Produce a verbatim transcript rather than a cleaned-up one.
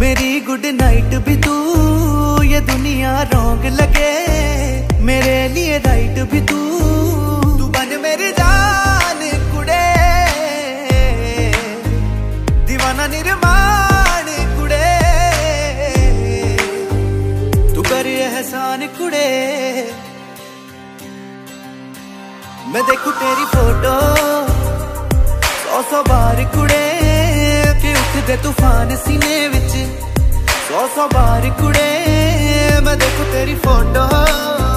मेरी good night भी तू, ये दुनिया रॉन्ग लगे मेरे लिए राइट भी तू। तू बन मेरी जान कुड़े, दीवाना निर्माण कुड़े, तू कर एहसान कुड़े। मैं देखूं तेरी फोटो सौ सौ बार कुड़े, कि उठदे तूफान सीने विच सौ सौ बार कुड़े। मैं देखूं तेरी फोटो